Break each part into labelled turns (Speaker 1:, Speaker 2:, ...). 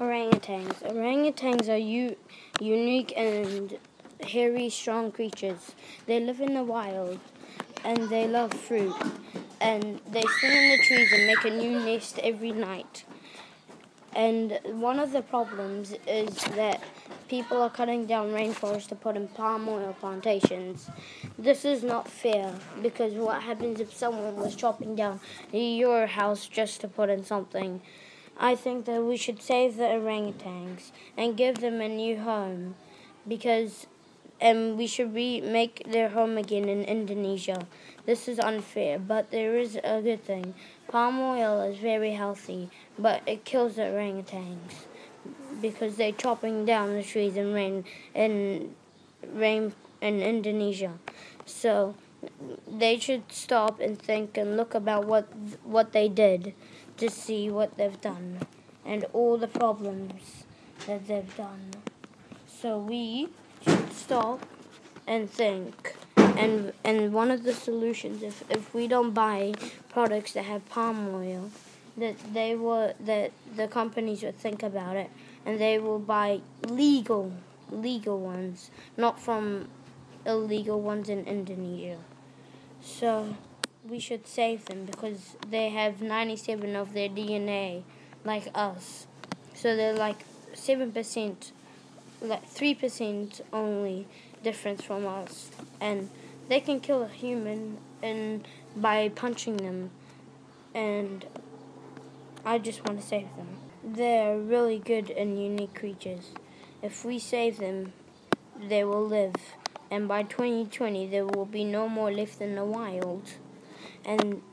Speaker 1: Orangutans. Orangutans are unique and hairy, strong creatures. They live in the wild, and they love fruit. And they sing in the trees and make a new nest every night. And one of the problems is that people are cutting down rainforests to put in palm oil plantations. This is not fair, because what happens if someone was chopping down your house just to put in something? I think that we should save the orangutans and give them a new home, because we should make their home again in Indonesia. This is unfair, but there is a good thing. Palm oil is very healthy, but it kills the orangutans because they're chopping down the trees in Indonesia. So they should stop and think and look about what they did to see what they've done and all the problems that they've done. So we should stop and think. And one of the solutions, if we don't buy products that have palm oil, that the companies would think about it, and they will buy legal ones, not from illegal ones in Indonesia. So we should save them because they have 97 of their DNA like us. So they're like 7%, like 3% only difference from us, and they can kill a human by punching them, and I just want to save them. They're really good and unique creatures. If we save them, they will live, and by 2020 there will be no more left in the wild. And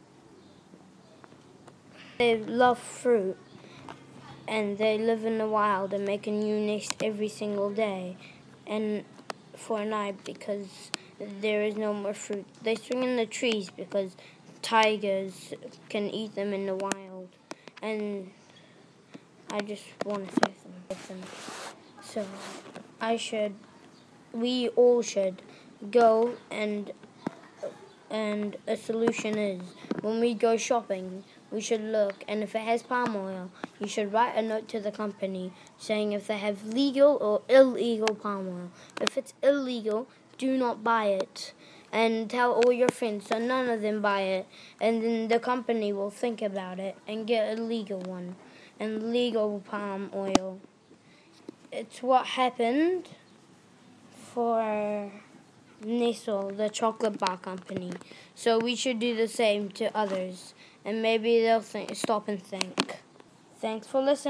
Speaker 1: they love fruit, and they live in the wild and make a new nest every single day and for a night because there is no more fruit. They swing in the trees because tigers can eat them in the wild, and I just want to save them. So we all should go, and a solution is, when we go shopping, we should look, and if it has palm oil, you should write a note to the company saying if they have legal or illegal palm oil. If it's illegal, do not buy it, and tell all your friends so none of them buy it, and then the company will think about it and get a legal one, and legal palm oil. It's what happened for Nestle, the chocolate bar company. So we should do the same to others, and maybe they'll stop and think. Thanks for listening.